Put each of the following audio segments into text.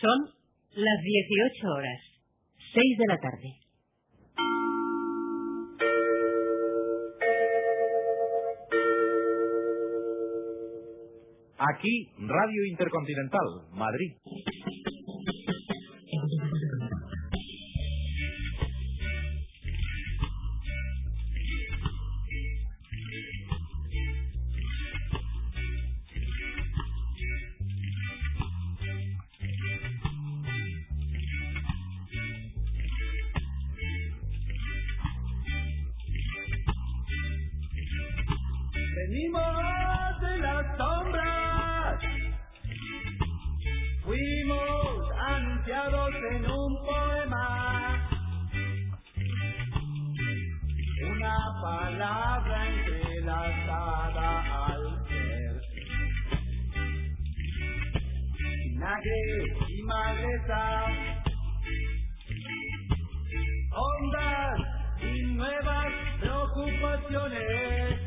Son las 18 horas, 6 de la tarde. Aquí, Radio Intercontinental, Madrid. Venimos de las sombras, fuimos anunciados en un poema, una palabra entrelazada al ser, vinagre y maleza, ondas y nuevas preocupaciones.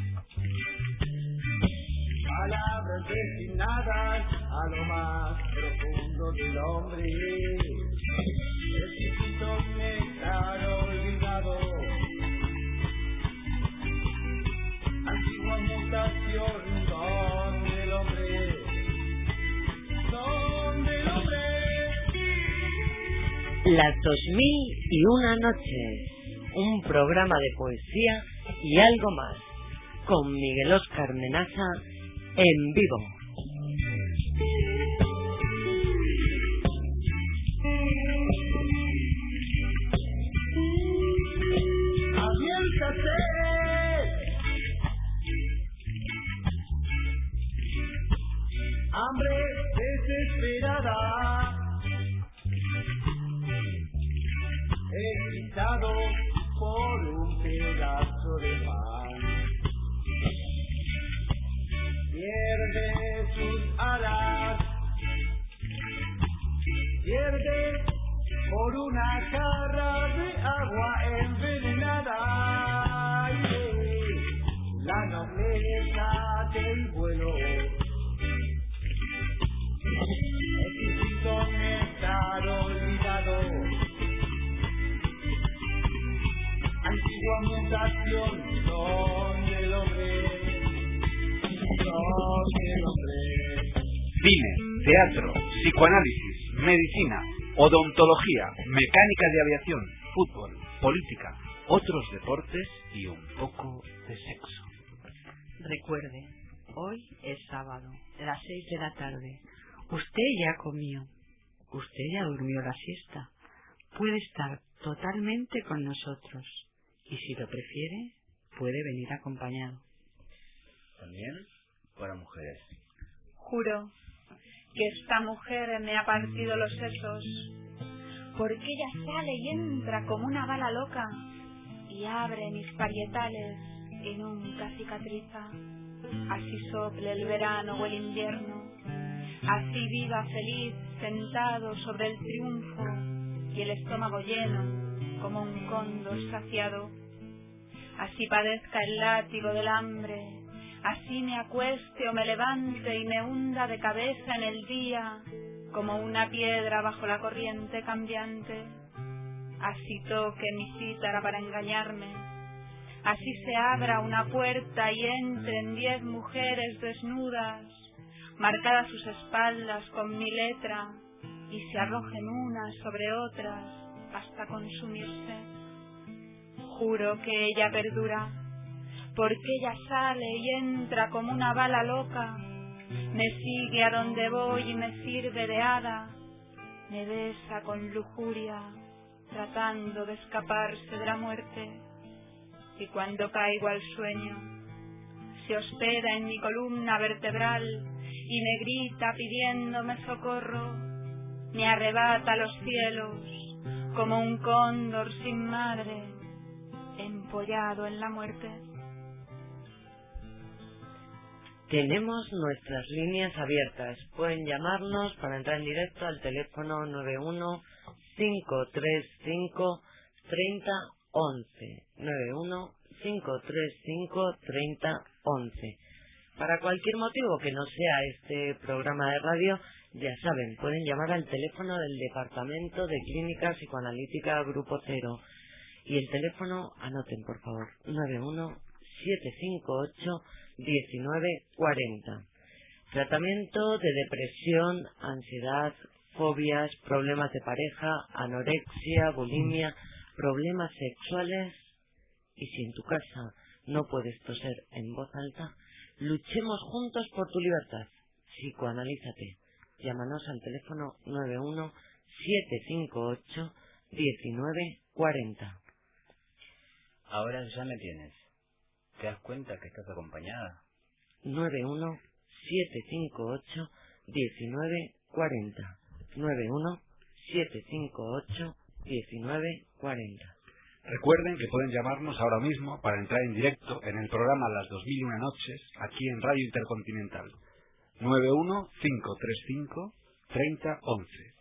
Palabras destinadas a lo más profundo del hombre, exquisito néctar olvidado, antigua mutación donde el hombre, Las 2001 noches, un programa de poesía y algo más, con Miguel Óscar Menaza en vivo. ¡Aviéntate! Hambre desesperada, excitado por un pedazo de pan. Pierde sus alas, pierde por una jarra de agua envenenada. La nobleza del vuelo, exquisito néctar olvidado, antigua mutación donde el hombre. Cine, teatro, psicoanálisis, medicina, odontología, mecánica de aviación, fútbol, política, otros deportes y un poco de sexo. Recuerde, hoy es sábado, las 6 de la tarde. Usted ya comió, usted ya durmió la siesta. Puede estar totalmente con nosotros y si lo prefiere, puede venir acompañado. También para mujeres. Juro que esta mujer me ha partido los sesos, porque ella sale y entra como una bala loca y abre mis parietales y nunca cicatriza. Así sople el verano o el invierno, así viva feliz sentado sobre el triunfo y el estómago lleno como un cóndor saciado. Así padezca el látigo del hambre, así me acueste o me levante y me hunda de cabeza en el día como una piedra bajo la corriente cambiante. Así toque mi cítara para engañarme, así se abra una puerta y entren 10 mujeres desnudas, marcadas sus espaldas con mi letra, y se arrojen unas sobre otras hasta consumirse. Juro que ella perdura, porque ella sale y entra como una bala loca, me sigue a donde voy y me sirve de hada, me besa con lujuria, tratando de escaparse de la muerte, y cuando caigo al sueño, se hospeda en mi columna vertebral y me grita pidiéndome socorro, me arrebata los cielos como un cóndor sin madre, empollado en la muerte. Tenemos nuestras líneas abiertas. Pueden llamarnos para entrar en directo al teléfono 91 535 3011. 91 535 3011. para cualquier motivo que no sea este programa de radio, ya saben, pueden llamar al teléfono del Departamento de Clínica Psicoanalítica Grupo Cero. Y el teléfono, anoten por favor, 91-758-1940. Tratamiento de depresión, ansiedad, fobias, problemas de pareja, anorexia, bulimia, problemas sexuales. Y si en tu casa no puedes toser en voz alta, luchemos juntos por tu libertad. Psicoanalízate. Llámanos al teléfono 91-758-1940. Ahora ya me tienes. ¿Te das cuenta que estás acompañada? 91-758-1940. 91-758-1940. Recuerden que pueden llamarnos ahora mismo para entrar en directo en el programa Las 2001 Noches, aquí en Radio Intercontinental. 91-535-3011.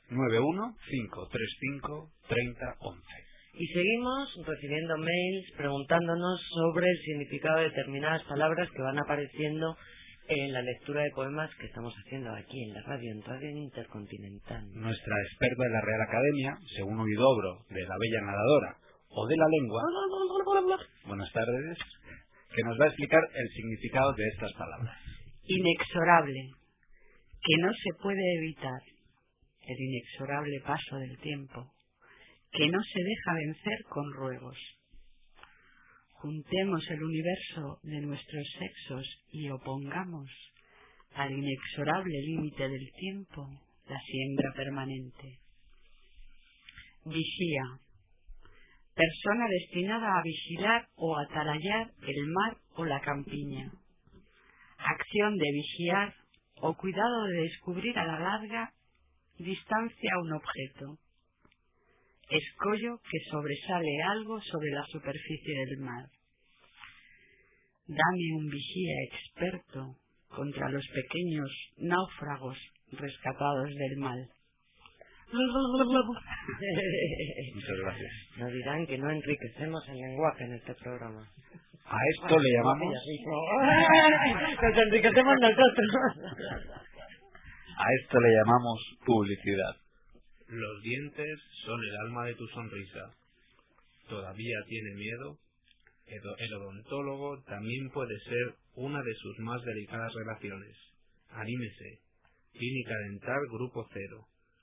91-535-3011. Y seguimos recibiendo mails preguntándonos sobre el significado de determinadas palabras que van apareciendo en la lectura de poemas que estamos haciendo aquí en la radio, en Radio Intercontinental. Nuestra experta de la Real Academia, según Huidobro, de la Bella Nadadora o de la Lengua, buenas tardes, que nos va a explicar el significado de estas palabras. Inexorable, que no se puede evitar, el inexorable paso del tiempo, que no se deja vencer con ruegos. Juntemos el universo de nuestros sexos y opongamos al inexorable límite del tiempo la siembra permanente. Vigía, persona destinada a vigilar o atalayar el mar o la campiña. Acción de vigiar o cuidado de descubrir a la larga distancia un objeto. Escollo que sobresale algo sobre la superficie del mar. Dame un vigía experto contra los pequeños náufragos rescatados del mal. Muchas gracias. Nos dirán que no enriquecemos el lenguaje en este programa. A esto le llamamos... Nos enriquecemos nosotros. A esto le llamamos publicidad. Los dientes son el alma de tu sonrisa. ¿Todavía tiene miedo? El odontólogo también puede ser una de sus más delicadas relaciones. Anímese. Clínica Dental Grupo Cero.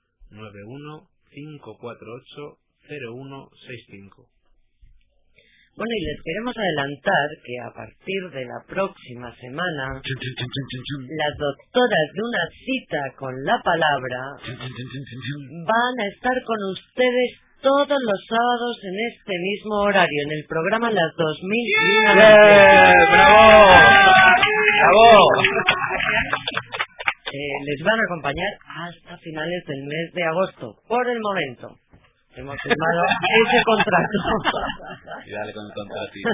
91-548-0165. Bueno, y les queremos adelantar que a partir de la próxima semana, las doctoras de una cita con la palabra van a estar con ustedes todos los sábados en este mismo horario, en el programa Las 2001 Noches. ¡Bravo! ¡Bravo! Les van a acompañar hasta finales del mes de agosto, por el momento. Hemos firmado ese contrato. Y dale con el contratito.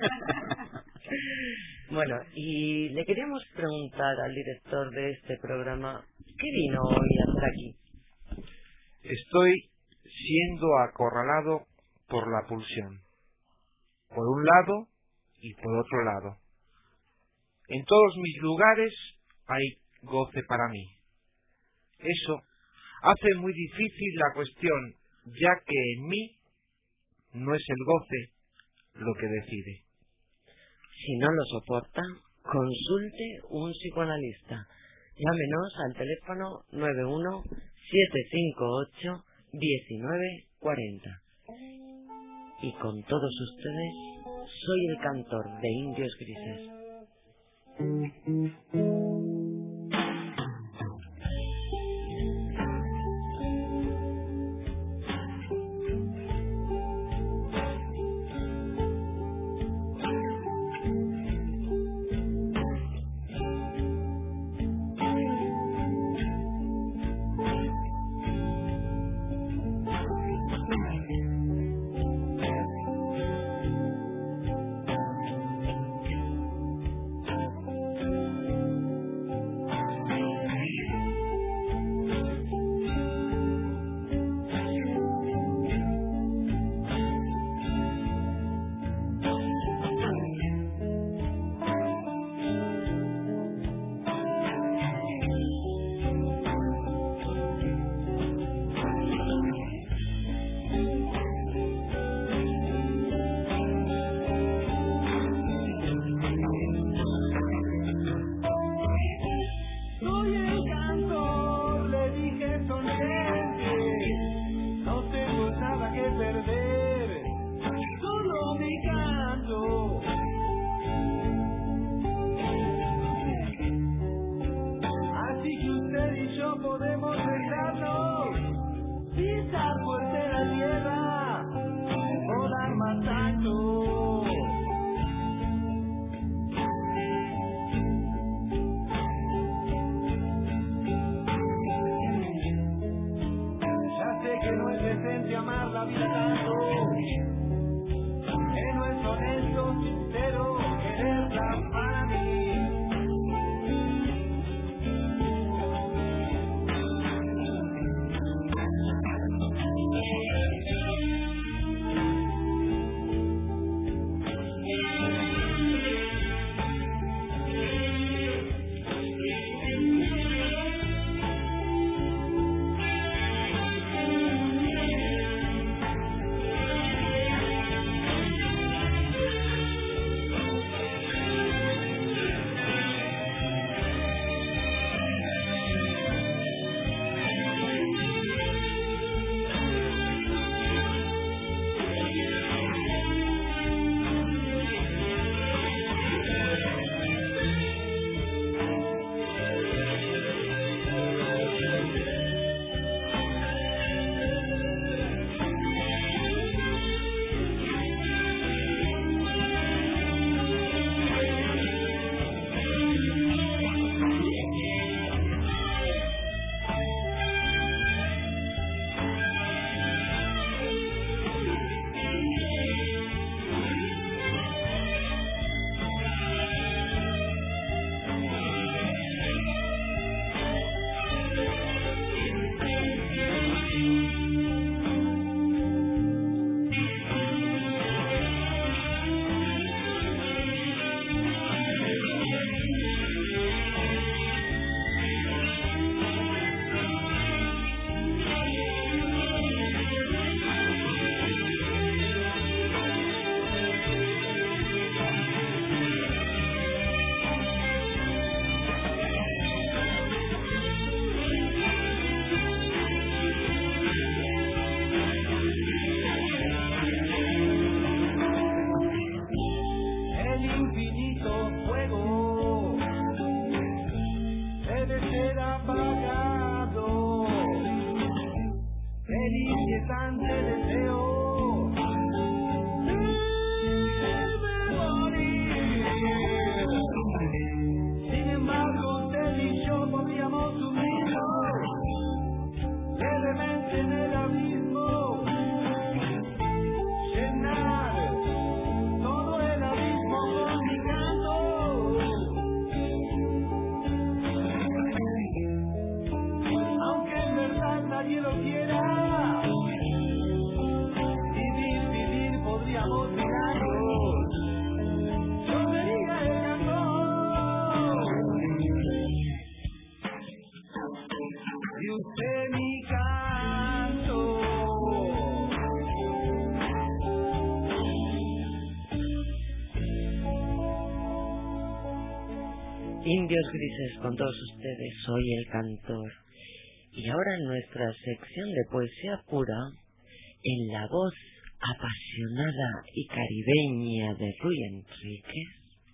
Bueno, y le queríamos preguntar al director de este programa, ¿qué vino hoy hasta aquí? Estoy siendo acorralado por la pulsión. Por un lado y por otro lado. En todos mis lugares hay goce para mí. Eso hace muy difícil la cuestión, ya que en mí no es el goce lo que decide. Si no lo soporta, consulte un psicoanalista. Llámenos al teléfono 91-758-1940. Y con todos ustedes, soy el cantor de Indios Grises. indios grises con todos ustedes, soy el cantor. Y ahora en nuestra sección de poesía pura, en la voz apasionada y caribeña de Ruy Enríquez,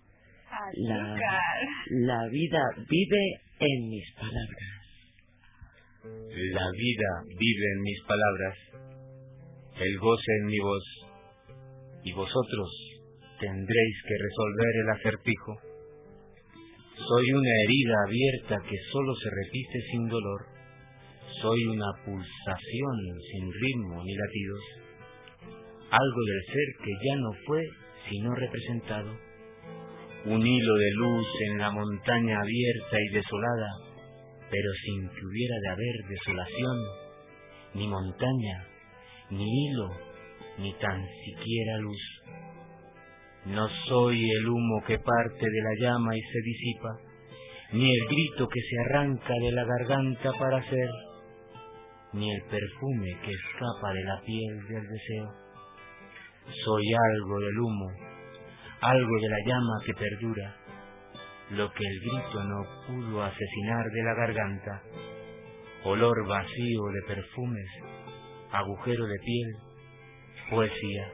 la vida vive en mis palabras. La vida vive en mis palabras, el goce en mi voz, y vosotros tendréis que resolver el acertijo. Soy una herida abierta que solo se repite sin dolor. Soy una pulsación sin ritmo ni latidos. Algo del ser que ya no fue sino representado. Un hilo de luz en la montaña abierta y desolada, pero sin que hubiera de haber desolación, ni montaña, ni hilo, ni tan siquiera luz. No soy el humo que parte de la llama y se disipa, ni el grito que se arranca de la garganta para ser, ni el perfume que escapa de la piel del deseo. Soy algo del humo, algo de la llama que perdura, lo que el grito no pudo asesinar de la garganta, olor vacío de perfumes, agujero de piel, poesía.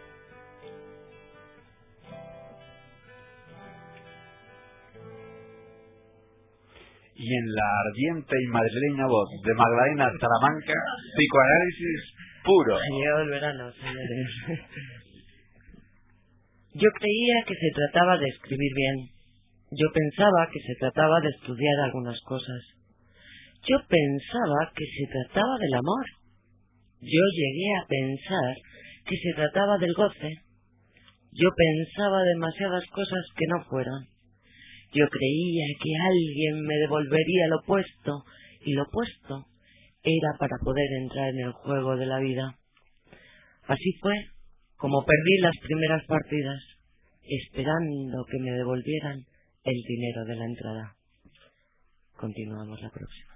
Y en la ardiente y madrileña voz de Magdalena Salamanca, psicoanálisis puro. Ha llegado el verano, señores. Yo creía que se trataba de escribir bien. Yo pensaba que se trataba de estudiar algunas cosas. Yo pensaba que se trataba del amor. Yo llegué a pensar que se trataba del goce. Yo pensaba demasiadas cosas que no fueron. Yo creía que alguien me devolvería lo puesto, y lo puesto era para poder entrar en el juego de la vida. Así fue como perdí las primeras partidas, esperando que me devolvieran el dinero de la entrada. Continuamos la próxima.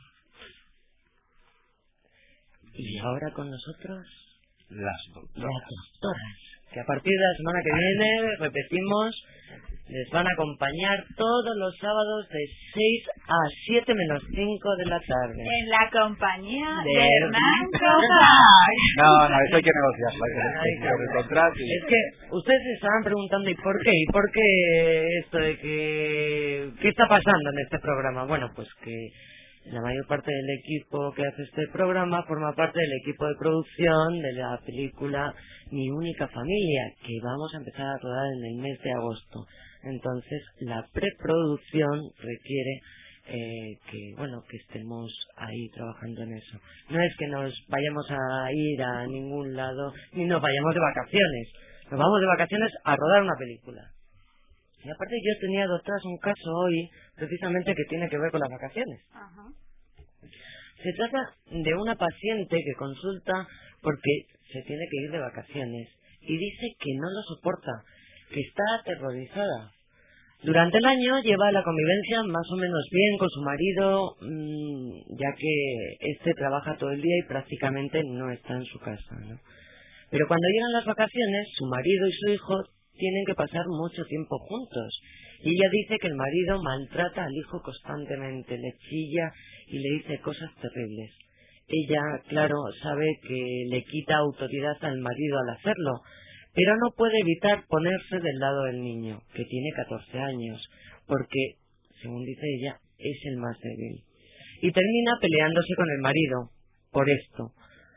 Y ahora con nosotros las doctoras, que a partir de la semana que viene, repetimos, les van a acompañar todos los sábados de 6 a 7 menos 5 de la tarde. En la compañía de Hernán No, eso hay que negociar. Es que ustedes se estaban preguntando ¿y por qué? ¿Y por qué esto de que... ¿Qué está pasando en este programa? Bueno, pues que la mayor parte del equipo que hace este programa forma parte del equipo de producción de la película Mi Única Familia, que vamos a empezar a rodar en el mes de agosto. Entonces, la preproducción requiere que estemos ahí trabajando en eso. No es que nos vayamos a ir a ningún lado, ni nos vayamos de vacaciones. Nos vamos de vacaciones a rodar una película. Y aparte yo tenía detrás un caso hoy, precisamente que tiene que ver con las vacaciones. Ajá. Se trata de una paciente que consulta porque se tiene que ir de vacaciones y dice que no lo soporta, que está aterrorizada. Durante el año lleva la convivencia más o menos bien con su marido, ya que este trabaja todo el día y prácticamente no está en su casa, ¿no? Pero cuando llegan las vacaciones, su marido y su hijo tienen que pasar mucho tiempo juntos. Y ella dice que el marido maltrata al hijo constantemente, le chilla y le dice cosas terribles. Ella, claro, sabe que le quita autoridad al marido al hacerlo, pero no puede evitar ponerse del lado del niño, que tiene 14 años, porque, según dice ella, es el más débil. Y termina peleándose con el marido por esto.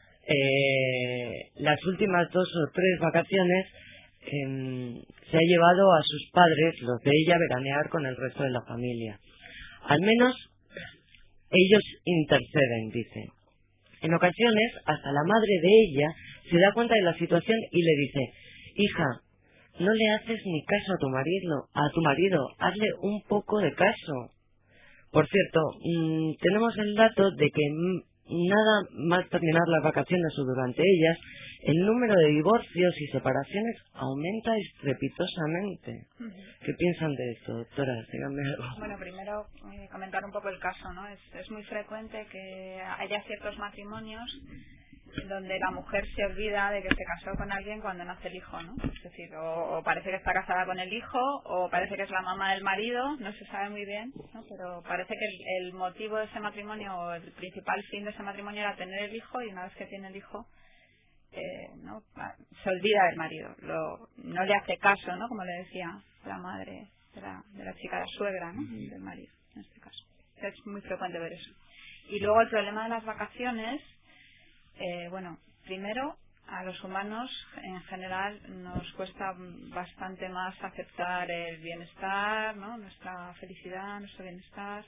Las últimas 2 o 3 vacaciones se ha llevado a sus padres, los de ella, a veranear con el resto de la familia. Al menos ellos interceden, dice. En ocasiones, hasta la madre de ella se da cuenta de la situación y le dice: hija, no le haces ni caso a tu marido, hazle un poco de caso. Por cierto, tenemos el dato de que nada más terminar las vacaciones o durante ellas, el número de divorcios y separaciones aumenta estrepitosamente. ¿Qué piensan de esto, doctora? Díganme algo. Bueno, primero comentar un poco el caso, ¿no? Es muy frecuente que haya ciertos matrimonios donde la mujer se olvida de que se casó con alguien cuando nace el hijo, ¿no? Es decir, o parece que está casada con el hijo, o parece que es la mamá del marido, no se sabe muy bien, ¿no? Pero parece que el motivo de ese matrimonio, o el principal fin de ese matrimonio, era tener el hijo, y una vez que tiene el hijo, ¿no? Se olvida del marido, no le hace caso, ¿no? Como le decía la madre de la chica, la suegra, ¿no? Del marido, en este caso. Es muy frecuente ver eso. Y luego el problema de las vacaciones, bueno, primero, a los humanos en general nos cuesta bastante más aceptar el bienestar, ¿no? Nuestra felicidad, nuestro bienestar,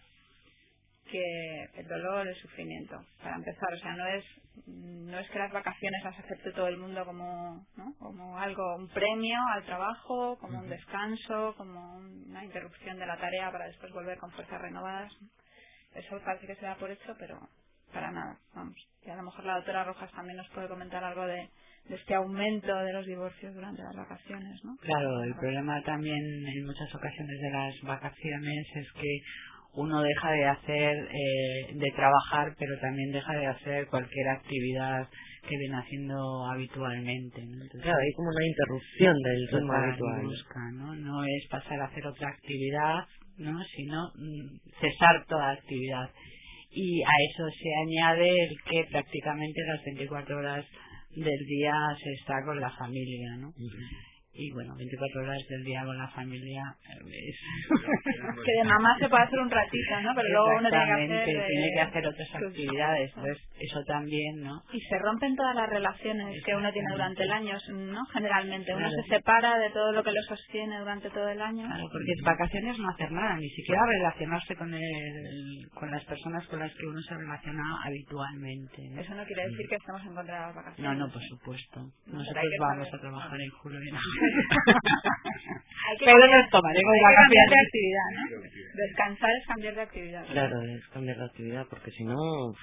que el dolor, el sufrimiento. Para empezar, o sea, no es que las vacaciones las acepte todo el mundo como, ¿no? Como algo, un premio al trabajo, como un descanso, como una interrupción de la tarea para después volver con fuerzas renovadas. Eso parece que se da por hecho, pero para nada, vamos. Y a lo mejor la doctora Rojas también nos puede comentar algo de este aumento de los divorcios durante las vacaciones, ¿no? Claro, el problema también en muchas ocasiones de las vacaciones es que uno deja de hacer, de trabajar, pero también deja de hacer cualquier actividad que viene haciendo habitualmente, ¿no? Entonces, claro, hay como una interrupción del ritmo habitual. Brusca, ¿no? No es pasar a hacer otra actividad, ¿no? Sino cesar toda actividad. Y a eso se añade el que prácticamente las 24 horas del día se está con la familia, ¿no? Y bueno, 24 horas del día con la familia es... que de mamá se puede hacer un ratito, ¿no? Pero luego uno tiene que hacer otras actividades, entonces eso también, ¿no? Y se rompen todas las relaciones que uno tiene durante el año, ¿no? Generalmente uno se separa de todo lo que lo sostiene durante todo el año. Claro, porque vacaciones no hacer nada, ni siquiera relacionarse con las personas con las que uno se relaciona habitualmente, ¿no? Eso no quiere decir que estemos en contra de las vacaciones. No, por supuesto. Nosotros vamos a trabajar en julio y en pero nos tomaremos cambiar de actividad, ¿no? Descansar es cambiar de actividad. Claro, es cambiar de actividad, porque si no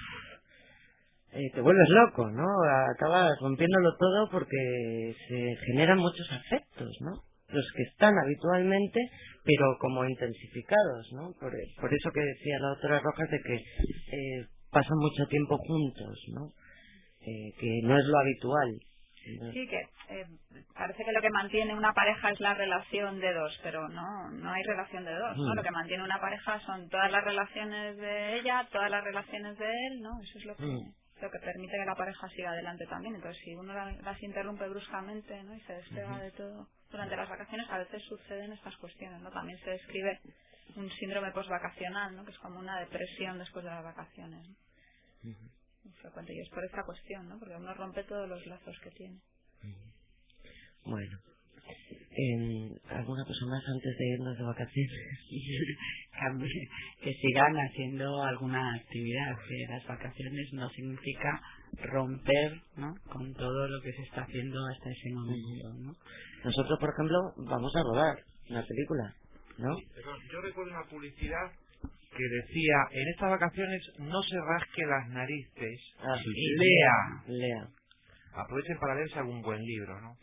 te vuelves loco, ¿no? Acabas rompiéndolo todo porque se generan muchos afectos, ¿no? Los que están habitualmente, pero como intensificados, ¿no? Por eso que decía la doctora Rojas de que pasan mucho tiempo juntos, ¿no? Que no es lo habitual. Sí, que parece que lo que mantiene una pareja es la relación de dos, pero no hay relación de dos, ¿no? Lo que mantiene una pareja son todas las relaciones de ella, todas las relaciones de él, ¿no? Eso es lo que permite que la pareja siga adelante también. Entonces, si uno las interrumpe bruscamente, ¿no? Y se despega de todo durante las vacaciones, a veces suceden estas cuestiones, ¿no? También se describe un síndrome postvacacional, ¿no? Que es como una depresión después de las vacaciones, ¿no? Frecuente, y es por esta cuestión, ¿no? Porque uno rompe todos los lazos que tiene. Bueno, ¿alguna cosa más antes de irnos de vacaciones? Que sigan haciendo alguna actividad, que las vacaciones no significa romper, ¿no? Con todo lo que se está haciendo hasta ese momento, ¿no? Nosotros, por ejemplo, vamos a rodar una película, ¿no? Yo recuerdo una publicidad que decía: en estas vacaciones no se rasque las narices, lea. Aprovechen para leerse algún buen libro, ¿no?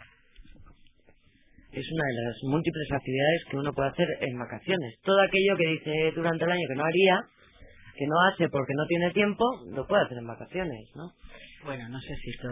Es una de las múltiples actividades que uno puede hacer en vacaciones. Todo aquello que dice durante el año que no haría, que no hace porque no tiene tiempo, lo puede hacer en vacaciones, ¿no? Bueno, no sé si todo.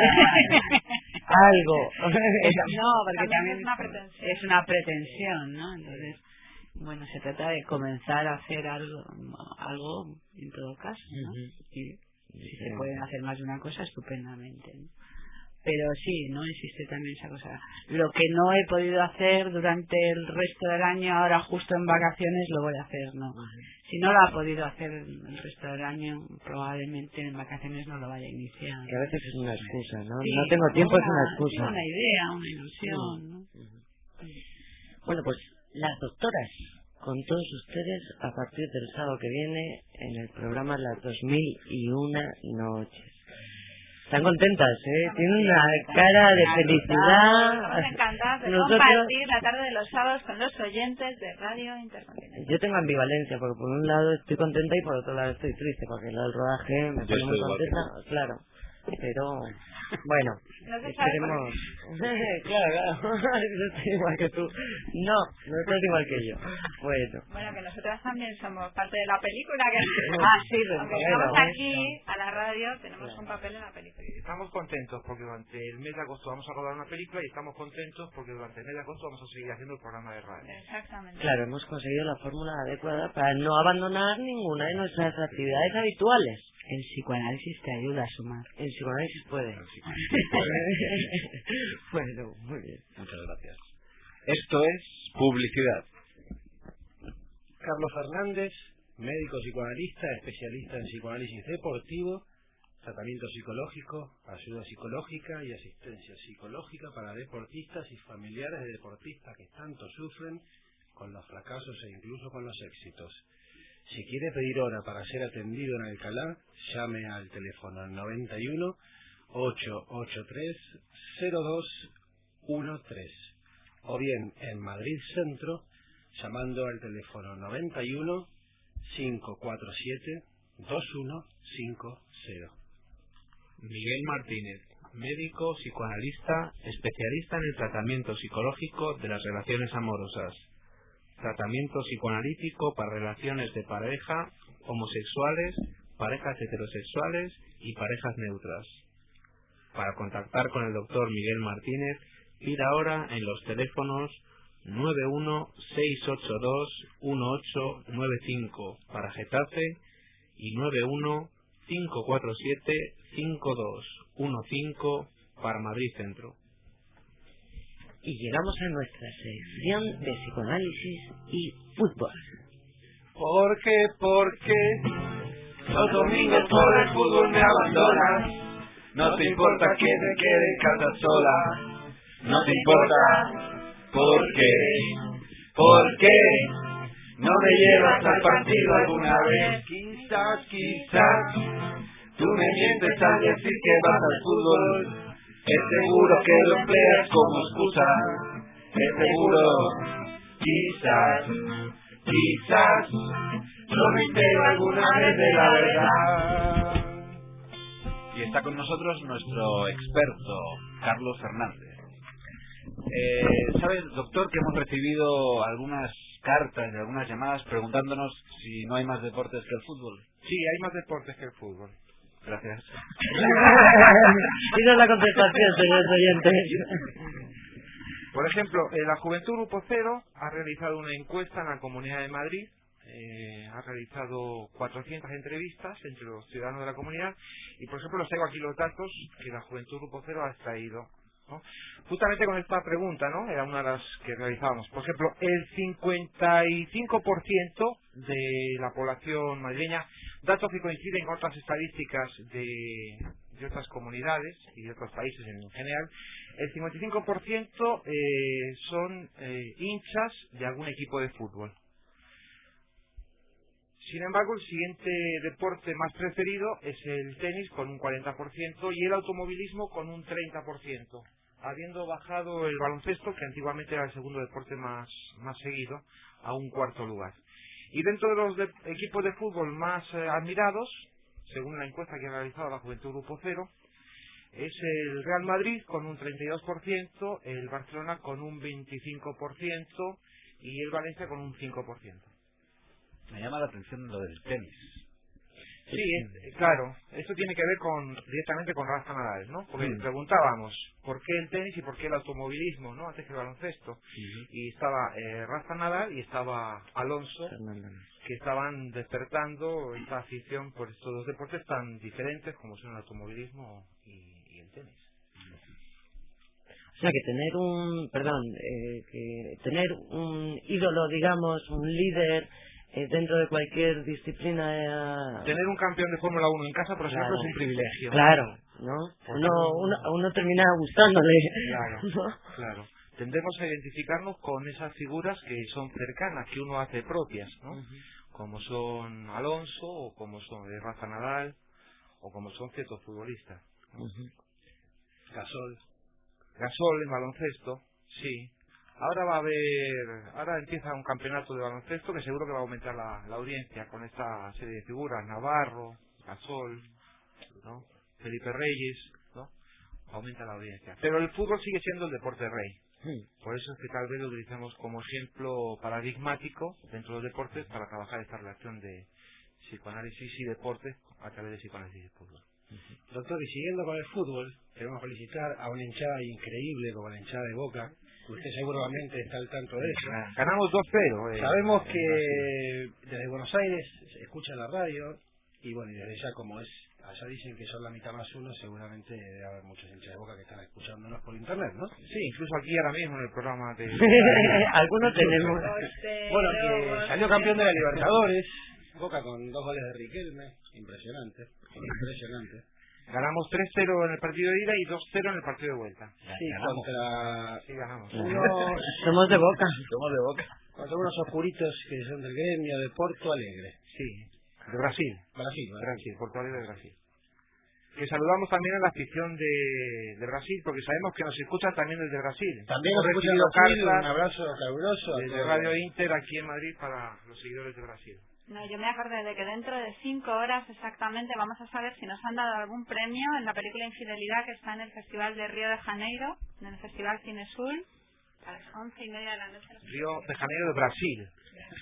Algo. No, porque también es una pretensión, ¿no? Entonces, bueno, se trata de comenzar a hacer algo en todo caso, ¿no? Y si se pueden hacer más de una cosa, estupendamente, ¿no? Pero sí, no existe también esa cosa. Lo que no he podido hacer durante el resto del año, ahora justo en vacaciones lo voy a hacer, ¿no? Si no lo ha podido hacer el resto del año, probablemente en vacaciones no lo vaya a iniciar. Que a veces es una excusa, ¿no? Sí, no tengo tiempo, es una excusa. Una idea, una ilusión, ¿no? Bueno, pues las doctoras, con todos ustedes, a partir del sábado que viene, en el programa Las 2001 Noches. Están contentas, ¿eh? Tienen una cara de felicidad. Estamos encantadas de compartir la tarde de los sábados con los oyentes de Radio Intercontinental. Yo tengo ambivalencia, porque por un lado estoy contenta y por otro lado estoy triste, porque el rodaje me pone muy contenta. Claro. pero bueno, No se sabe esperemos. Claro, yo estoy igual que tú. No estás igual que yo. Bueno, que nosotras también somos parte de la película. Que Sí, aunque estamos aquí a la radio, tenemos un papel en la película. Estamos contentos porque durante el mes de agosto vamos a rodar una película y estamos contentos porque durante el mes de agosto vamos a seguir haciendo el programa de radio. Exactamente. Claro, hemos conseguido la fórmula adecuada para no abandonar ninguna de nuestras actividades habituales. El psicoanálisis te ayuda a sumar. El psicoanálisis puede. Bueno, muy bien. Muchas gracias. Esto es publicidad. Carlos Fernández, médico psicoanalista, especialista en psicoanálisis deportivo, tratamiento psicológico, ayuda psicológica y asistencia psicológica para deportistas y familiares de deportistas que tanto sufren con los fracasos e incluso con los éxitos. Si quiere pedir hora para ser atendido en Alcalá, llame al teléfono 91 883 0213 o bien en Madrid Centro llamando al teléfono 91 547 2150. Miguel Martínez, médico, psicoanalista, especialista en el tratamiento psicológico de las relaciones amorosas. Tratamiento psicoanalítico para relaciones de pareja, homosexuales, parejas heterosexuales y parejas neutras. Para contactar con el doctor Miguel Martínez, pida ahora en los teléfonos 91-682-1895 para Getafe y 91-547-5215 para Madrid Centro. Y llegamos a nuestra sección de psicoanálisis y fútbol. ¿Por qué los domingos por el fútbol me abandonas? No te importa que te quede en casa sola. No te importa. ¿Por qué no me llevas al partido alguna vez? Quizás tú me mientes al decir que vas al fútbol. Es seguro que lo empleas como excusa. Es seguro. Quizás no me entero alguna vez de la verdad. Y está con nosotros nuestro experto, Carlos Fernández. ¿Sabes, doctor, que hemos recibido algunas cartas y algunas llamadas preguntándonos si no hay más deportes que el fútbol? Sí, hay más deportes que el fútbol. Gracias. Esa es la contestación, señores oyentes. Por ejemplo, la Juventud Grupo Cero ha realizado una encuesta en la Comunidad de Madrid. Ha realizado 400 entrevistas entre los ciudadanos de la comunidad y, por ejemplo, les traigo aquí los datos que la Juventud Grupo Cero ha extraído, ¿no? Justamente con esta pregunta, ¿no? Era una de las que realizábamos. Por ejemplo, el 55% de la población madrileña, datos que coinciden con otras estadísticas de otras comunidades y de otros países en general, el 55% son hinchas de algún equipo de fútbol. Sin embargo, el siguiente deporte más preferido es el tenis con un 40% y el automovilismo con un 30%, habiendo bajado el baloncesto, que antiguamente era el segundo deporte más seguido, a un cuarto lugar. Y dentro de los equipos de fútbol más admirados, según la encuesta que ha realizado la Juventud Grupo Cero, es el Real Madrid con un 32%, el Barcelona con un 25% y el Valencia con un 5%. Me llama la atención lo del tenis. Sí, claro, eso tiene que ver directamente con Rafa Nadal, ¿no? Porque preguntábamos por qué el tenis y por qué el automovilismo, ¿no? Antes que el baloncesto. Y estaba Rafa Nadal y estaba Alonso, que estaban despertando esta afición por estos dos deportes tan diferentes como son el automovilismo y el tenis. O sea, que tener un ídolo, digamos, un líder dentro de cualquier disciplina. Tener un campeón de Fórmula 1 en casa, por ejemplo, es un privilegio. Claro, ¿no? Uno termina gustándole. Claro, ¿no? Claro. Tendemos a identificarnos con esas figuras que son cercanas, que uno hace propias, ¿no? Como son Alonso, o como son Rafa Nadal, o como son ciertos futbolistas, ¿no? Gasol en baloncesto, sí. Ahora empieza un campeonato de baloncesto que seguro que va a aumentar la audiencia con esta serie de figuras, Navarro, Gasol, ¿no? Felipe Reyes, ¿no? Aumenta la audiencia. Pero el fútbol sigue siendo el deporte rey. Por eso es que tal vez lo utilizamos como ejemplo paradigmático dentro de los deportes para trabajar esta relación de psicoanálisis y deportes a través de psicoanálisis y fútbol. Doctor, y siguiendo con el fútbol, queremos felicitar a una hinchada increíble como la hinchada de Boca. Usted seguramente está al tanto de eso. Ganamos 2-0. Sabemos que desde Buenos Aires se escucha la radio y bueno, y desde ya como es, allá dicen que son la mitad más uno, seguramente debe haber muchos hinchas de Boca que están escuchándonos por internet, ¿no? Sí, incluso aquí ahora mismo en el programa de... Algunos tenemos. Bueno, que salió campeón de la Libertadores, Boca con 2 goles de Riquelme, impresionante. Ganamos 3-0 en el partido de ida y 2-0 en el partido de vuelta. Sí, ganamos. Sí, ganamos. Somos de Boca. Contra unos oscuritos que son del gremio de Porto Alegre. Sí, de Brasil. Brasil, Porto Alegre de Brasil. Que saludamos también a la afición de Brasil, porque sabemos que nos escuchan también desde Brasil. También nos escuchan en Brasil, un abrazo caluroso. Desde Radio Inter aquí en Madrid para los seguidores de Brasil. No, yo me acordé de que dentro de 5 horas exactamente vamos a saber si nos han dado algún premio en la película Infidelidad que está en el Festival de Río de Janeiro, en el Festival Cinesul, a las 11:30 de la noche. Río de Janeiro de Brasil.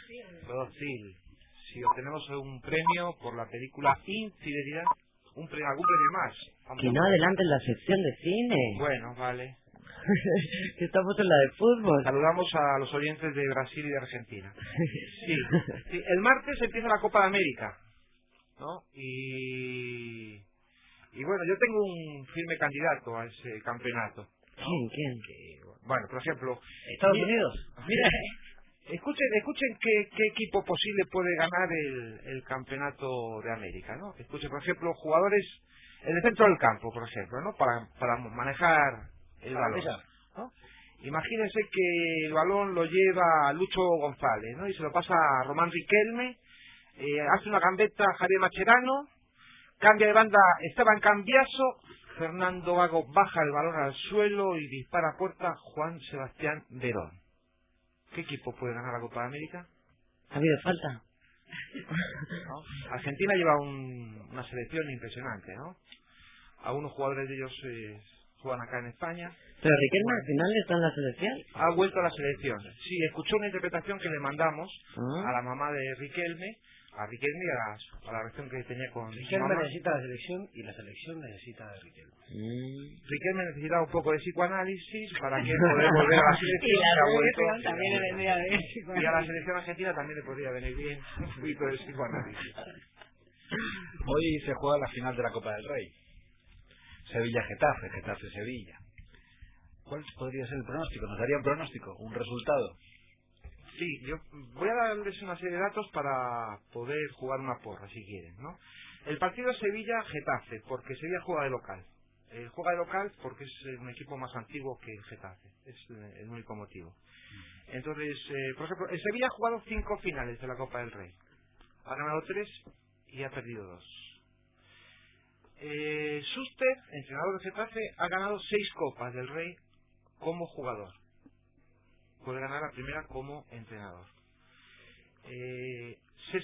Si obtenemos un premio por la película Infidelidad, algún premio más. Que no adelanten la sección de cine. Bueno, vale. Que estamos en la de fútbol. Saludamos a los oyentes de Brasil y de Argentina. Sí. El martes empieza la Copa de América, ¿no? Y bueno, yo tengo un firme candidato a ese campeonato, ¿no? ¿Quién? Bueno, por ejemplo, Estados Unidos. Mira, escuchen qué equipo posible puede ganar el campeonato de América, ¿no? Escuchen, por ejemplo, jugadores en el centro del campo, por ejemplo, ¿no? Para manejar el balón, ¿no? Imagínense que el balón lo lleva Lucho González, ¿no? Y se lo pasa a Román Riquelme, hace una gambeta Javier Mascherano, cambia de banda Esteban Cambiaso, Fernando Gago baja el balón al suelo y dispara a puerta Juan Sebastián Verón. ¿Qué equipo puede ganar la Copa de América? ¿Ha habido falta? ¿No? Argentina lleva una selección impresionante, ¿no? Algunos jugadores de ellos juegan acá en España. Pero Riquelme al final está en la selección. Ha vuelto a la selección. Sí, escuchó una interpretación que le mandamos a la mamá de Riquelme, a Riquelme y a la relación que tenía con Riquelme necesita la selección y la selección necesita de Riquelme. Riquelme necesita un poco de psicoanálisis para que poder volver a la selección. Y a la selección argentina también le podría venir bien un poquito de psicoanálisis. Hoy se juega la final de la Copa del Rey. Sevilla-Getafe, Getafe-Sevilla. ¿Cuál podría ser el pronóstico? ¿Nos daría un pronóstico? ¿Un resultado? Sí, yo voy a darles una serie de datos para poder jugar una porra, si quieren, ¿no? El partido es Sevilla-Getafe, porque Sevilla juega de local. Juega de local porque es un equipo más antiguo que el Getafe. Es el único motivo. Entonces, por ejemplo, el Sevilla ha jugado 5 finales de la Copa del Rey. Ha ganado 3 y ha perdido 2. Schuster, entrenador de Getafe, ha ganado 6 Copas del Rey como jugador. Puede ganar la primera como entrenador. 65.000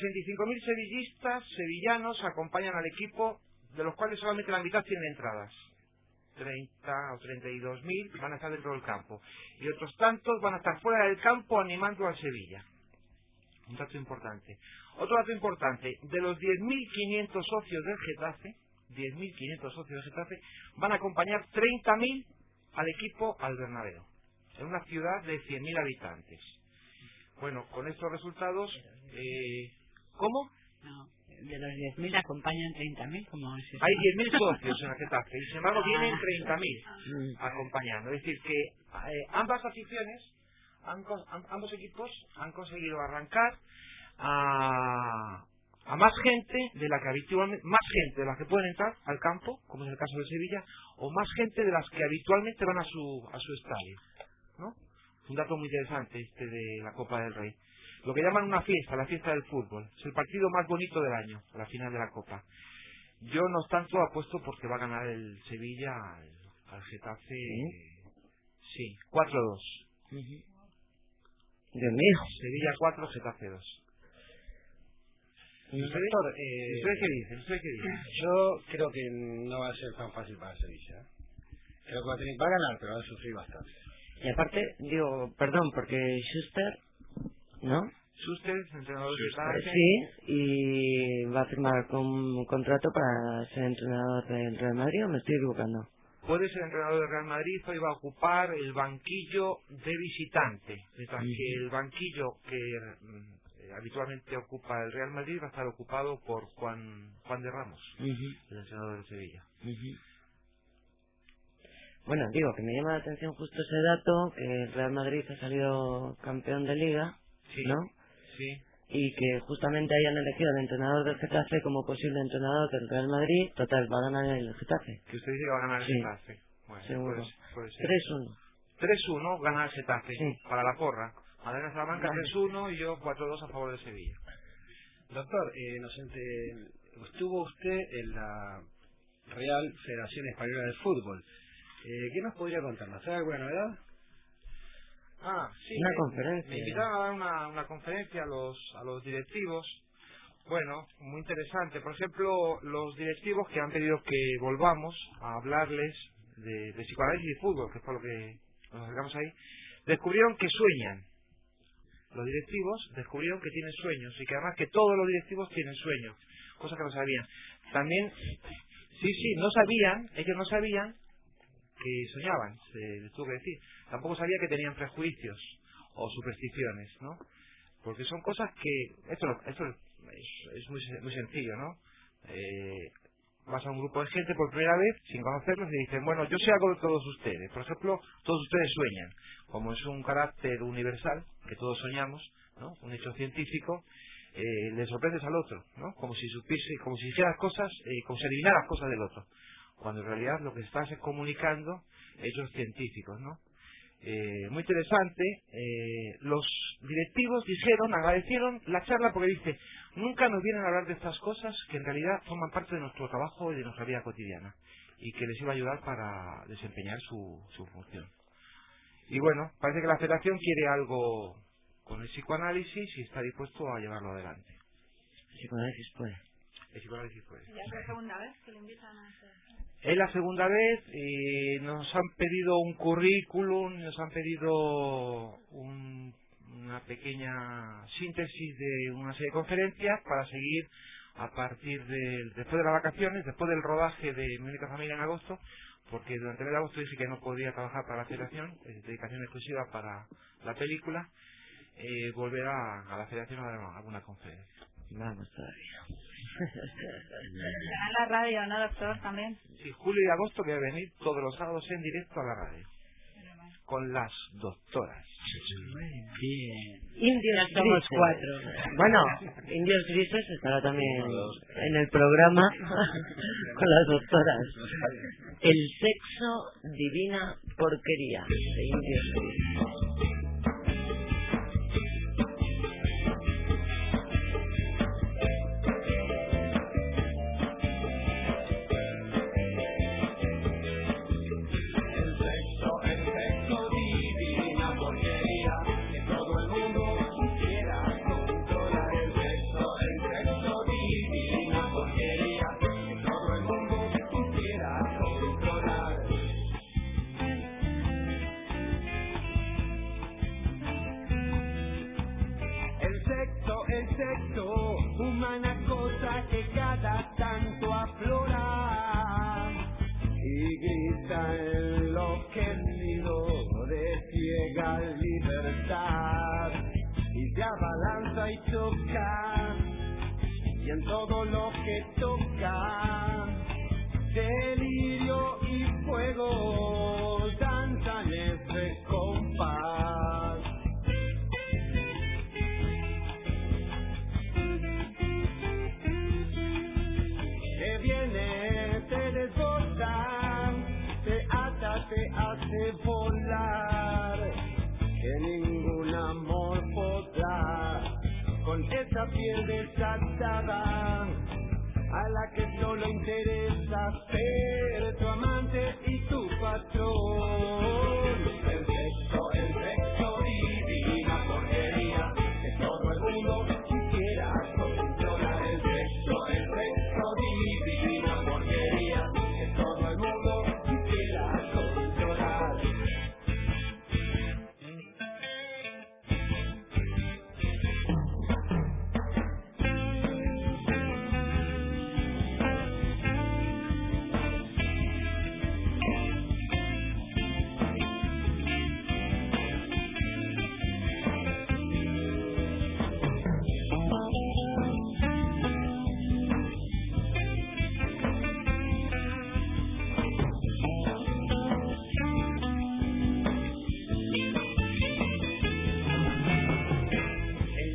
sevillanos acompañan al equipo, de los cuales solamente la mitad tienen entradas. 30 o 32.000 van a estar dentro del campo. Y otros tantos van a estar fuera del campo animando al Sevilla. Un dato importante. Otro dato importante, de los 10.500 socios del Getafe, 10.500 socios del Getafe, van a acompañar 30.000 al equipo al Bernabéu, en una ciudad de 100.000 habitantes. Bueno, con estos resultados, ¿cómo? No, de los 10.000 acompañan 30.000, ¿cómo es eso? Hay 10.000 socios en el Getafe, y sin embargo vienen 30.000 acompañando. Es decir, que ambas aficiones, ambos equipos han conseguido arrancar a más gente de la que habitualmente, más gente de las que pueden entrar al campo, como es el caso de Sevilla, o más gente de las que habitualmente van a su estadio, ¿no? Es un dato muy interesante este de la Copa del Rey. Lo que llaman una fiesta, la fiesta del fútbol. Es el partido más bonito del año, la final de la Copa. Yo, no obstante, apuesto porque va a ganar el Sevilla al Getafe. Sí, 4-2. Dios mío. Sevilla 4, Getafe 2. Doctor, ¿Usted qué dice? yo creo que no va a ser tan fácil para Sevilla. Creo que va a ganar, pero va a sufrir bastante. Y aparte, digo, perdón, porque Schuster, ¿no? Schuster es entrenador de Getafe. Sí, y va a firmar con un contrato para ser entrenador del Real Madrid, ¿o me estoy equivocando? Puede ser entrenador del Real Madrid, hoy va a ocupar el banquillo de visitante, mientras que el banquillo que habitualmente ocupa el Real Madrid va a estar ocupado por Juan de Ramos, el entrenador de Sevilla. Bueno, digo que me llama la atención justo ese dato, que el Real Madrid ha salido campeón de Liga, ¿no? Sí. Y que justamente hayan elegido al entrenador del Getafe como posible entrenador del Real Madrid. Total, va a ganar el Getafe. Que usted dice que va a ganar el Getafe. Bueno, seguro. Puede ser. 3-1. 3-1 gana el Getafe, para la porra. Madrid Salamanca 3-1 y yo 4-2 a favor de Sevilla. Doctor, estuvo usted en la Real Federación Española de Fútbol. ¿Qué nos podría contar? ¿Nos trae alguna novedad? Sí. Una conferencia. Me invitaron a dar una conferencia a los directivos. Bueno, muy interesante. Por ejemplo, los directivos que han pedido que volvamos a hablarles de psicoanálisis y fútbol, que es por lo que nos acercamos ahí, descubrieron que sueñan. Los directivos descubrieron que tienen sueños y que además que todos los directivos tienen sueños, cosas que no sabían. También, ellos no sabían que soñaban, les tuvo que decir. Tampoco sabía que tenían prejuicios o supersticiones, ¿no? Porque son cosas que... Esto es muy sencillo, ¿no? Vas a un grupo de gente por primera vez, sin conocerlos, y dicen, bueno, yo sé algo de todos ustedes. Por ejemplo, todos ustedes sueñan. Como es un carácter universal, que todos soñamos, ¿no? Un hecho científico, le sorprendes al otro, ¿no? Como si supiese, como si dijeras cosas, como si adivinaras cosas del otro. Cuando en realidad lo que estás es comunicando hechos científicos, ¿no? Muy interesante. Los directivos agradecieron la charla porque dice, nunca nos vienen a hablar de estas cosas que en realidad forman parte de nuestro trabajo y de nuestra vida cotidiana y que les iba a ayudar para desempeñar su función. Y bueno, parece que la Federación quiere algo con el psicoanálisis y está dispuesto a llevarlo adelante. El psicoanálisis puede. Ya es la segunda vez que le invitan a hacer. Es la segunda vez, nos han pedido un currículum, nos han pedido una pequeña síntesis de una serie de conferencias para seguir a partir después de las vacaciones, después del rodaje de Mi única familia en agosto, porque durante el mes de agosto dije que no podía trabajar para la Federación, dedicación exclusiva para la película, volver a la Federación a dar alguna conferencia. Vamos todavía. En la radio, ¿no, doctor? También. Sí, julio y agosto voy a venir todos los sábados en directo a la radio. Con las doctoras. Bien. Indios ya somos Grises. 4. Bueno, Indios Grises estará también en el programa con las doctoras. El sexo, divina porquería de Indios Grises. Humana cosa que cada tanto aflora y grita enloquecido de ciega libertad y se abalanza y choca y en todo lo que toca delirio y fuego danzan ese compás. Te hace volar, que ningún amor podrá con esa piel desatada a la que solo interesa ser tu amante y tu patrón. El sexo divina porquería que todo el mundo quisiera controlar. El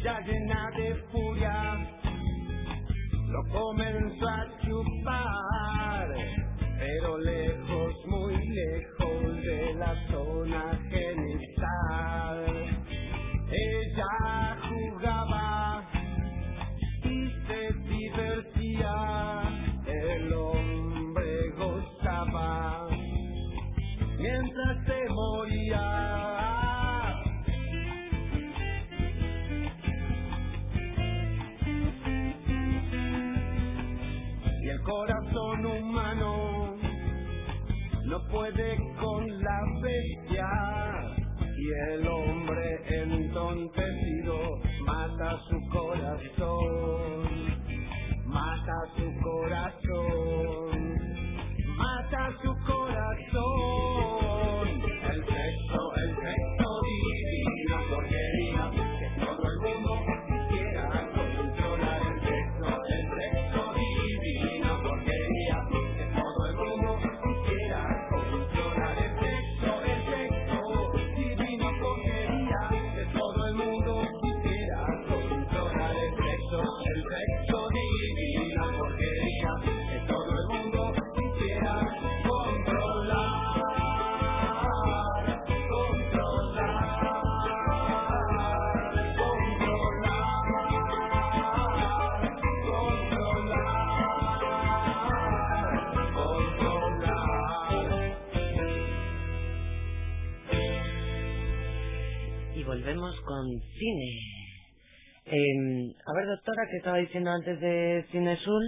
ya llena de furia, lo comenzó a chupar, pero lejos, muy lejos de la zona genital. Ella jugaba y se divertía, el hombre gozaba mientras se moría. Y el corazón humano no puede con la bestia, y el hombre entontecido mata su corazón, mata su corazón, mata su corazón. El sexo divino, porquería, que todo el mundo quiera controlar. El sexo divino, porquería, que todo el mundo quiera controlar. El sexo divino, porquería, que todo el mundo quiera controlar. El sexo divino, porquería, que todo el mundo quiera controlar. Y volvemos con cine. A ver, doctora, ¿qué estaba diciendo antes de Cinesul?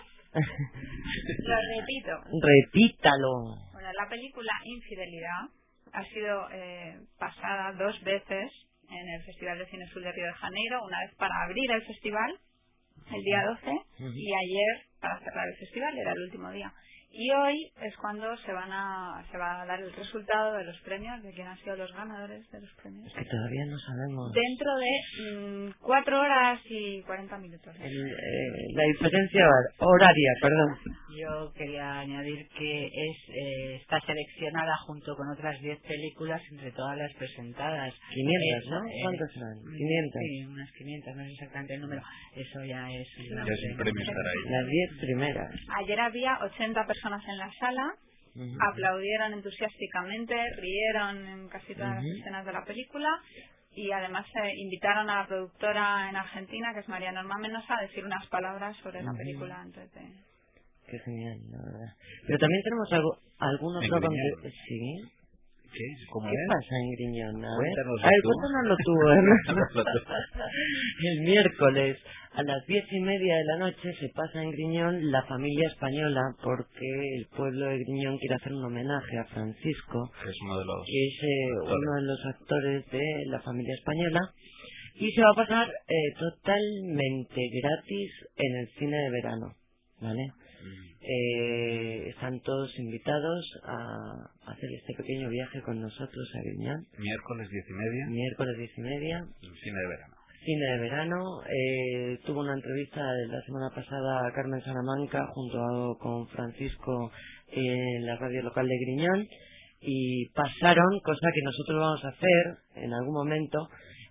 Lo repito. Repítalo. Bueno, la película Infidelidad ha sido pasada 2 veces en el Festival de Cine Sur de Río de Janeiro, una vez para abrir el festival, el día 12, y ayer para cerrar el festival, era el último día. Y hoy es cuando se va a dar el resultado de los premios, de quién han sido los ganadores de los premios. Es que todavía no sabemos. Dentro de 4 horas y 40 minutos. La diferencia horaria, perdón. Yo quería añadir que está seleccionada junto con otras 10 películas entre todas las presentadas. 500, ¿no? ¿Cuántas serán? 500. Sí, unas 500, no sé exactamente el número. Eso ya es un premio estar ahí. Las 10 primeras. Ayer había 80 personas en la sala, aplaudieron entusiásticamente, rieron en casi todas las escenas de la película, y además invitaron a la productora en Argentina, que es María Norma Menosa, a decir unas palabras sobre la película antes de... Qué genial, la verdad. Pero también tenemos algún otro donde... ¿Sí? ¿Qué? ¿Cómo ¿Qué es? pasa en Griñón? A ver, Cuéntanoslo tú. cuéntanoslo tú, El miércoles a las 10:30 de la noche se pasa en Griñón La Familia Española, porque el pueblo de Griñón quiere hacer un homenaje a Francisco, que es uno de los uno de los actores de La Familia Española, y se va a pasar totalmente gratis en el cine de verano, ¿vale? Están todos invitados a hacer este pequeño viaje con nosotros a Griñón. Miércoles 10:30. Miércoles 10:30. Cine de verano. Cine de verano. Tuvo una entrevista la semana pasada a Carmen Salamanca junto con Francisco en la radio local de Griñón, y pasaron, cosa que nosotros vamos a hacer en algún momento,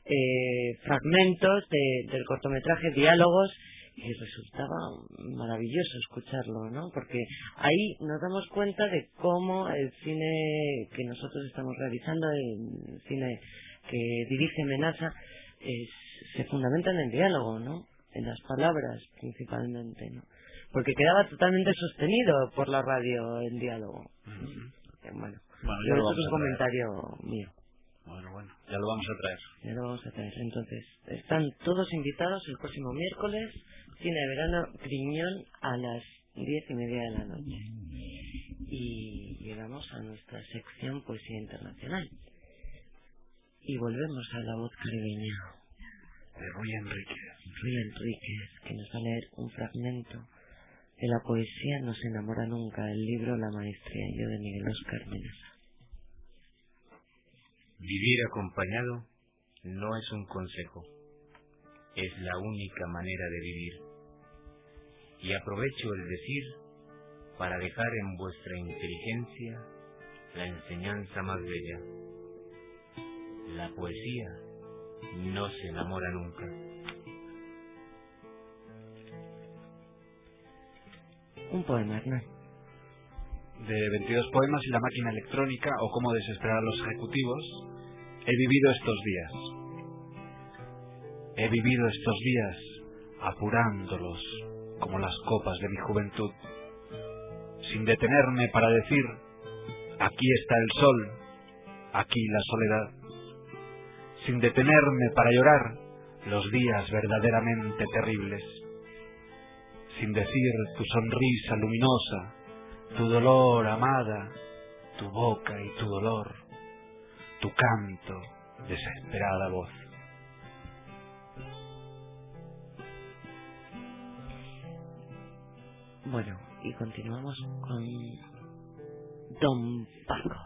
fragmentos del cortometraje, diálogos, y resultaba maravilloso escucharlo, ¿no? Porque ahí nos damos cuenta de cómo el cine que nosotros estamos realizando, el cine que dirige Menasa, se fundamenta en el diálogo, ¿no? En las palabras principalmente, ¿no? Porque quedaba totalmente sostenido por la radio el diálogo. Bueno, ya lo vamos es un comentario mío. Bueno, ya lo vamos a traer. Ya lo vamos a traer. Entonces, están todos invitados el próximo miércoles, cine de verano, Griñón, a las 10:30 de la noche. Y llegamos a nuestra sección Poesía Internacional. Y volvemos a la voz caribeña de Ruy Enríquez. Ruy Enríquez, que nos va a leer un fragmento de La poesía no se enamora nunca, del libro La maestría y yo, de Miguel Óscar Menasa. Vivir acompañado no es un consejo, es la única manera de vivir. Y aprovecho el decir para dejar en vuestra inteligencia la enseñanza más bella. La poesía no se enamora nunca. Un poema, Hernán. De 22 poemas y la máquina electrónica o cómo desesperar a los ejecutivos, he vivido estos días. He vivido estos días apurándolos como las copas de mi juventud, sin detenerme para decir, aquí está el sol, aquí la soledad, sin detenerme para llorar los días verdaderamente terribles, sin decir tu sonrisa luminosa, tu dolor amada, tu boca y tu dolor, tu canto, desesperada voz. Bueno, y continuamos con Don Paco.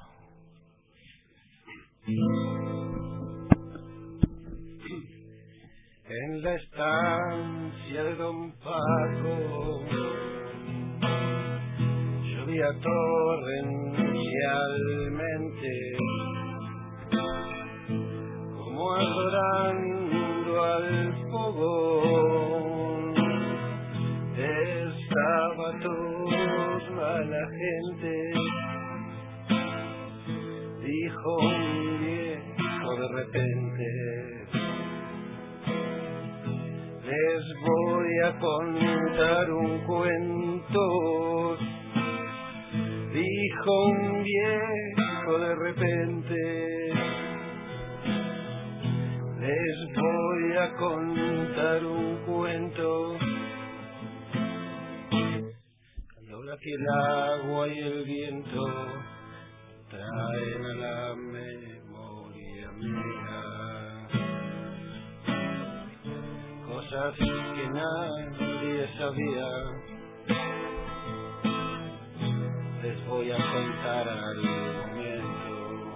En la estancia de Don Paco llovía torrencialmente, como adorando al fogón. Estaba toda la gente, dijo un viejo de repente. Les voy a contar un cuento, dijo un viejo de repente. Les voy a contar un cuento. Ahora que el agua y el viento traen a la memoria mía cosas que nadie sabía, les voy a contar al momento.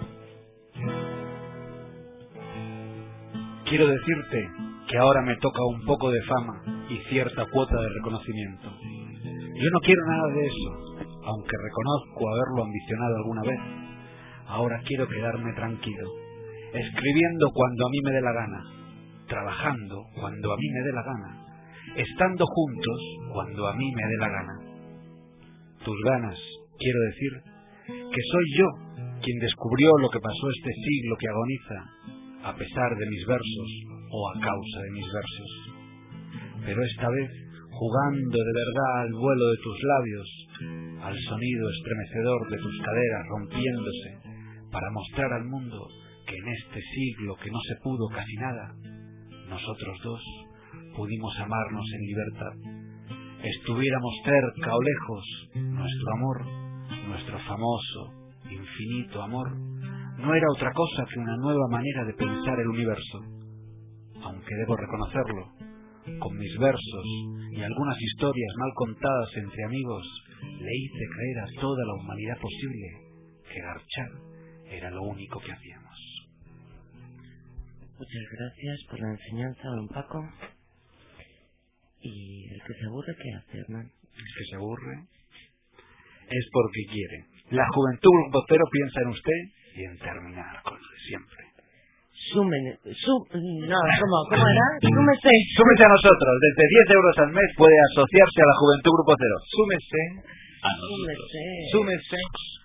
Quiero decirte que ahora me toca un poco de fama y cierta cuota de reconocimiento. Yo no quiero nada de eso, aunque reconozco haberlo ambicionado alguna vez. Ahora quiero quedarme tranquilo, escribiendo cuando a mí me dé la gana, trabajando cuando a mí me dé la gana, estando juntos cuando a mí me dé la gana. Tus ganas, quiero decir, que soy yo quien descubrió lo que pasó este siglo que agoniza, a pesar de mis versos o a causa de mis versos. Pero esta vez, jugando de verdad al vuelo de tus labios, al sonido estremecedor de tus caderas rompiéndose, para mostrar al mundo que en este siglo que no se pudo casi nada, nosotros dos pudimos amarnos en libertad. Estuviéramos cerca o lejos, nuestro amor, nuestro famoso, infinito amor, no era otra cosa que una nueva manera de pensar el universo. Aunque debo reconocerlo, con mis versos y algunas historias mal contadas entre amigos, le hice creer a toda la humanidad posible que garchar era lo único que hacíamos. Muchas gracias por la enseñanza, don Paco. ¿Y el que se aburre qué hace, Hernán? El que se aburre es porque quiere. La juventud grupotero piensa en usted y en terminar con lo de siempre. ¿Cómo era? Súmese. Súmese a nosotros. Desde 10 euros al mes puede asociarse a la Juventud Grupo Cero. Súmese a nosotros. Súmese.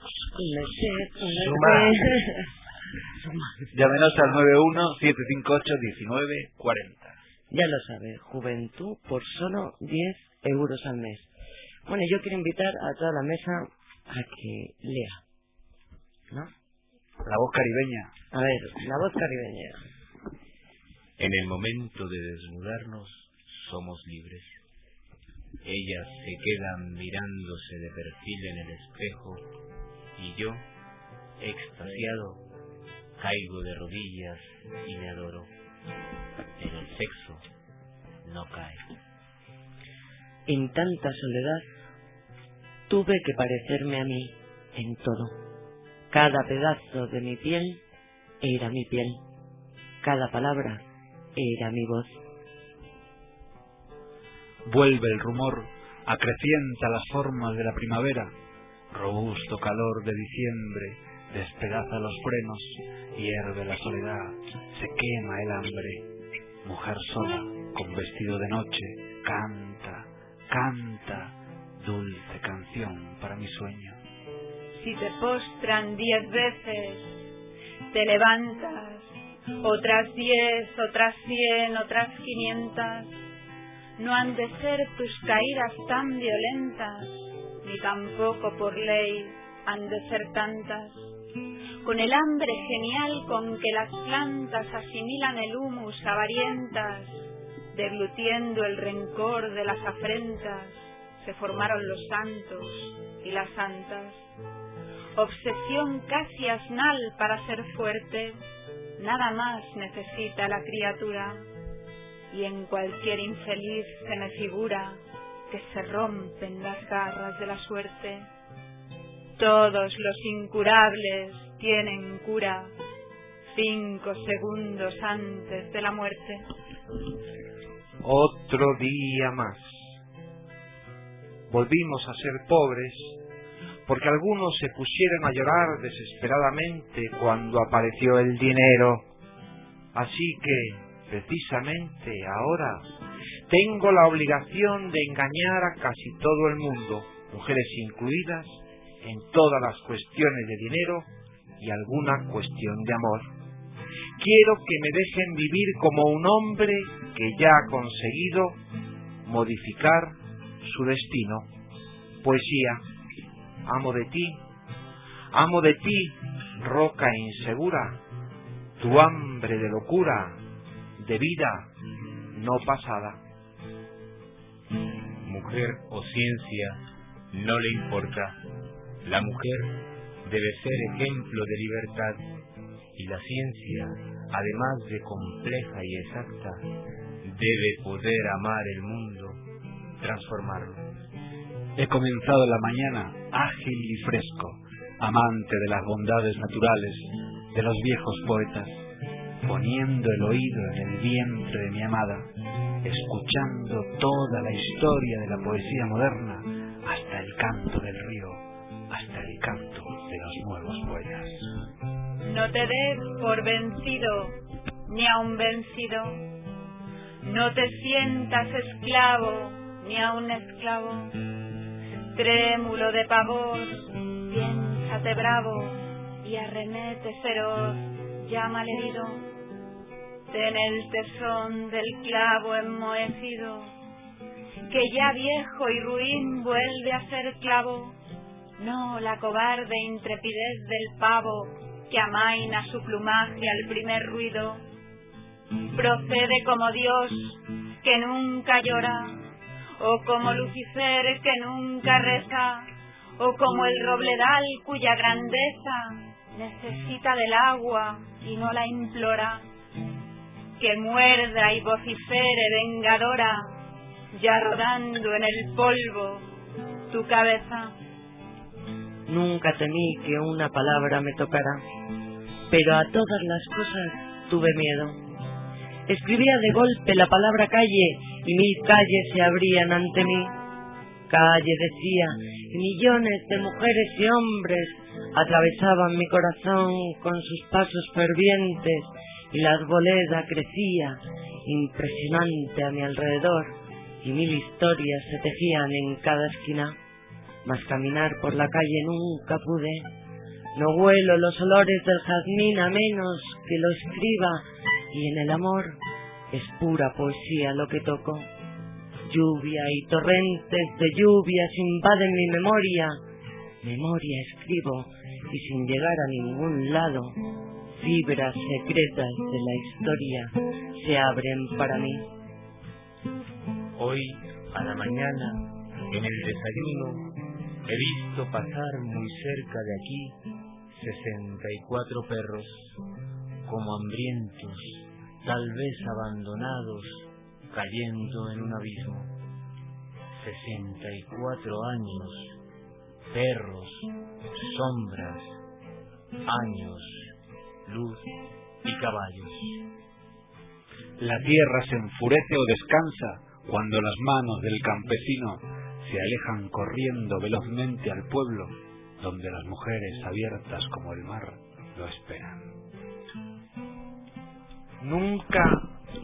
Llámenos al 91-758-1940. Ya lo sabe, Juventud por solo 10 euros al mes. Bueno, yo quiero invitar a toda la mesa a que lea, ¿no? La voz caribeña. A ver, la voz caribeña. En el momento de desnudarnos, somos libres. Ellas se quedan mirándose de perfil en el espejo y yo, extasiado, caigo de rodillas y me adoro. En el sexo no cae. En tanta soledad tuve que parecerme a mí en todo. Cada pedazo de mi piel era mi piel. Cada palabra era mi voz. Vuelve el rumor, acrecienta las formas de la primavera. Robusto calor de diciembre despedaza los frenos, hierve la soledad, se quema el hambre. Mujer sola, con vestido de noche, canta, canta, dulce canción para mi sueño. Si te postran 10 veces, te levantas, otras 10, otras 100, otras 500. No han de ser tus caídas tan violentas, ni tampoco por ley han de ser tantas. Con el hambre genial con que las plantas asimilan el humus avarientas, deglutiendo el rencor de las afrentas, se formaron los santos y las santas. Obsesión casi asnal para ser fuerte, nada más necesita la criatura, y en cualquier infeliz se me figura que se rompen las garras de la suerte. Todos los incurables tienen cura 5 segundos antes de la muerte. Otro día más. Volvimos a ser pobres, porque algunos se pusieron a llorar desesperadamente cuando apareció el dinero. Así que, precisamente ahora, tengo la obligación de engañar a casi todo el mundo, mujeres incluidas, en todas las cuestiones de dinero y alguna cuestión de amor. Quiero que me dejen vivir como un hombre que ya ha conseguido modificar su destino. Poesía. Amo de ti, roca insegura, tu hambre de locura, de vida no pasada. Mujer o ciencia, no le importa. La mujer debe ser ejemplo de libertad, y la ciencia, además de compleja y exacta, debe poder amar el mundo, transformarlo. He comenzado la mañana ágil y fresco, amante de las bondades naturales de los viejos poetas, poniendo el oído en el vientre de mi amada, escuchando toda la historia de la poesía moderna, hasta el canto del río, hasta el canto de los nuevos poetas. No te des por vencido, ni aun vencido. No te sientas esclavo, ni aun esclavo. Trémulo de pavor, piénsate bravo, y arremete feroz, ya malherido. Ten el tesón del clavo enmohecido, que ya viejo y ruin vuelve a ser clavo. No la cobarde intrepidez del pavo, que amaina su plumaje al primer ruido. Procede como Dios, que nunca llora, o como Lucifer, que nunca reza, o como el robledal cuya grandeza necesita del agua y no la implora. Que muerda y vocifere vengadora, ya rodando en el polvo tu cabeza. Nunca temí que una palabra me tocara, pero a todas las cosas tuve miedo. Escribía de golpe la palabra calle, y 1000 calles se abrían ante mí. Calle decía, y millones de mujeres y hombres atravesaban mi corazón con sus pasos fervientes, y la arboleda crecía, impresionante a mi alrededor, y 1000 historias se tejían en cada esquina. Mas caminar por la calle nunca pude. No huelo los olores del jazmín a menos que lo escriba, y en el amor es pura poesía lo que toco. Lluvia y torrentes de lluvias invaden mi memoria. Memoria escribo, y sin llegar a ningún lado, fibras secretas de la historia se abren para mí. Hoy, a la mañana, en el desayuno, he visto pasar muy cerca de aquí 64 perros, como hambrientos, tal vez abandonados, cayendo en un abismo. 64 años, perros, sombras, años, luz y caballos. La tierra se enfurece o descansa cuando las manos del campesino se alejan corriendo velozmente al pueblo, donde las mujeres abiertas como el mar lo esperan. Nunca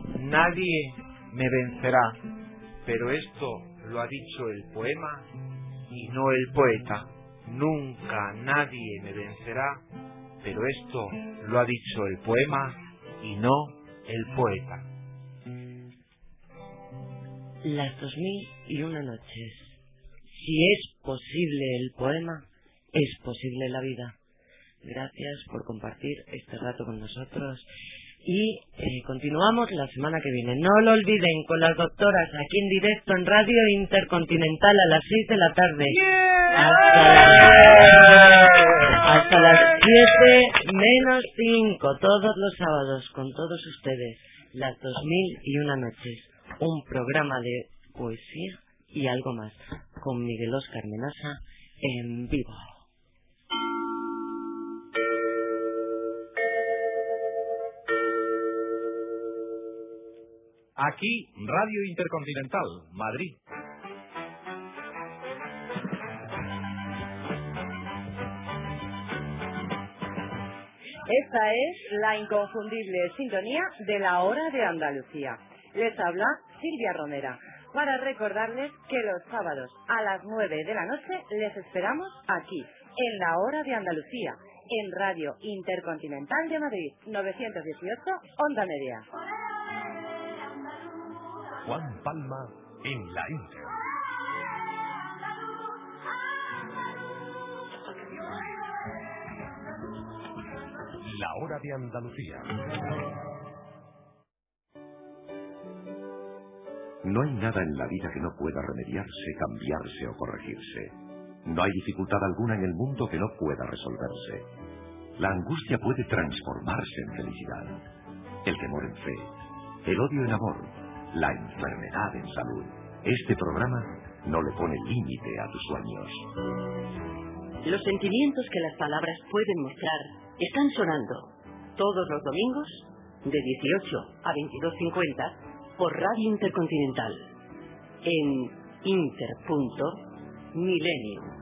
nadie me vencerá, pero esto lo ha dicho el poema y no el poeta. Nunca nadie me vencerá, pero esto lo ha dicho el poema y no el poeta. Las 2001 noches. Si es posible el poema, es posible la vida. Gracias por compartir este rato con nosotros y continuamos la semana que viene. No lo olviden, con las doctoras aquí en directo en Radio Intercontinental a las 6 de la tarde. Hasta las 7 menos 5, todos los sábados, con todos ustedes. Las 2001 noches. Un programa de poesía y algo más, con Miguel Óscar Menasa en vivo. Aquí, Radio Intercontinental, Madrid. Esta es la inconfundible sintonía de la Hora de Andalucía. Les habla Silvia Romera, para recordarles que los sábados a las 9 de la noche les esperamos aquí, en la Hora de Andalucía, en Radio Intercontinental de Madrid, 918, Onda Media. Juan Palma en la Inter. La Hora de Andalucía. No hay nada en la vida que no pueda remediarse, cambiarse o corregirse. No hay dificultad alguna en el mundo que no pueda resolverse. La angustia puede transformarse en felicidad, el temor en fe, el odio en amor, la enfermedad en salud. Este programa no le pone límite a tus sueños. Los sentimientos que las palabras pueden mostrar están sonando todos los domingos de 18 a 22:50 por Radio Intercontinental en Inter.Millennium.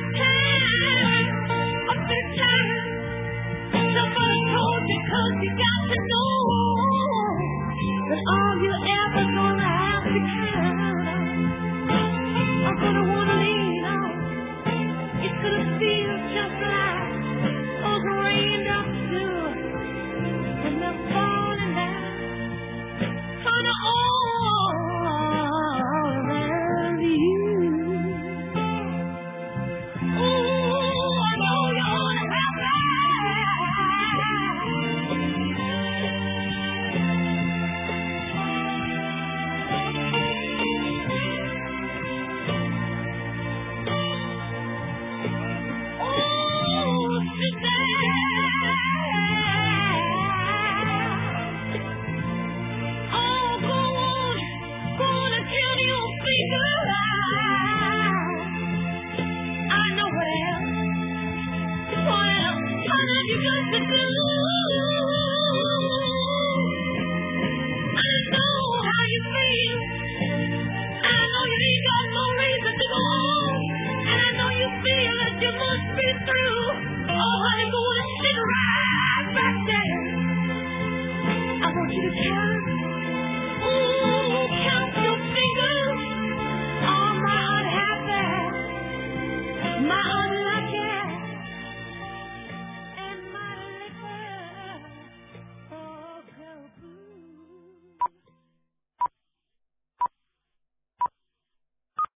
Because you got